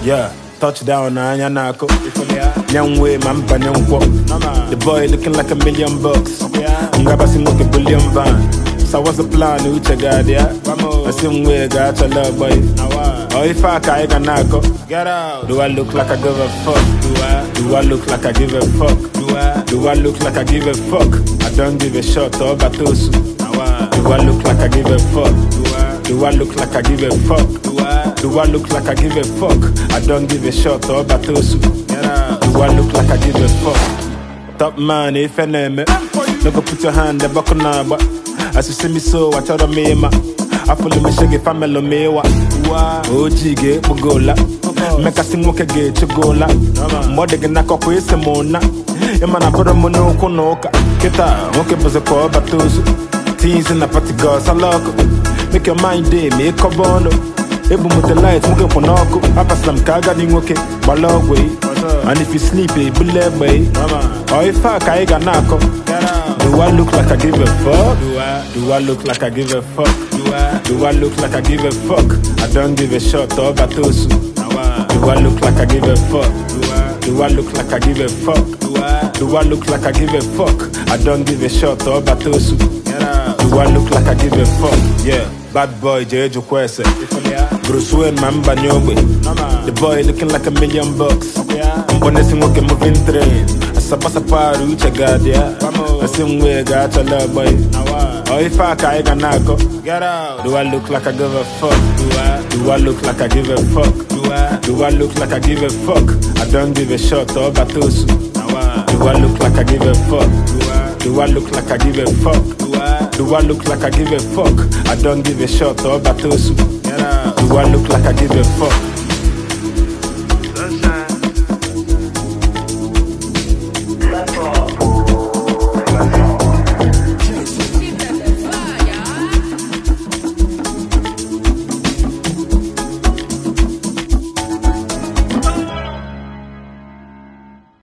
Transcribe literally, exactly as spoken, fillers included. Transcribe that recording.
Yeah, touchdown na anya nako. Young way, man, panyonko. The boy looking like a million bucks. Ngaba singoke billion van. So what's the plan? Who check out there? I same way, got your love boy. Oh, if I can't nako, get out. Do I look like I give a fuck? Do I? Do I look like I give a fuck? Do I? Do I look like I give a fuck? I don't give a shot or batosu. Do I look like I give a fuck? Do I? Do I look like I give a fuck? Do I? Do I look like I give a fuck? I don't give a shot or batosu. Do I look like I give a fuck? Top man, if I name it, no go put your hand the buckle number. As you see me so, I tell the mema. I follow me shaggy family mewa. O G ge bugola. Make a sing woke ge chugola. Mode ge na ko kwese mona. Ema na boro mono konoka. Kita woke bozo ko batozu. Teens in the party girls I lock. Make your mind day, make a bono. Ebu mo the lights, muke ponoko. Apa slam kaga ni woke balogwe. And if you sleep, it be led way. Or if I can't nako. Do I look like I give a fuck? Do I? Do I look like I give a fuck? Do I? Do I look like I give a fuck? I don't give a shot or batosu. Do I look like I give a fuck? Do I? Do I look like I give a fuck? Do I? Do I look like I give a fuck? I don't give a shot or batosu. Do I look like I give a fuck? Yeah, bad boy Jeju Kwese. Bruce Wayne mamba nyogwe. The boy looking like a million bucks. Mbone singoke moving train. Asabasa paru chagadia. Same way got your love boy. Oh, if I can't nako, get out. Do I look like I give a fuck? Do I? Do I look like I give a fuck? Do I? Do I look like I give a fuck? I don't give a shot or batosu. Do I look like I give a fuck? Do I? Do I look like I give a fuck? Do I? Do I look like I give a fuck? I don't give a shot or batosu. Do I look like I give a fuck?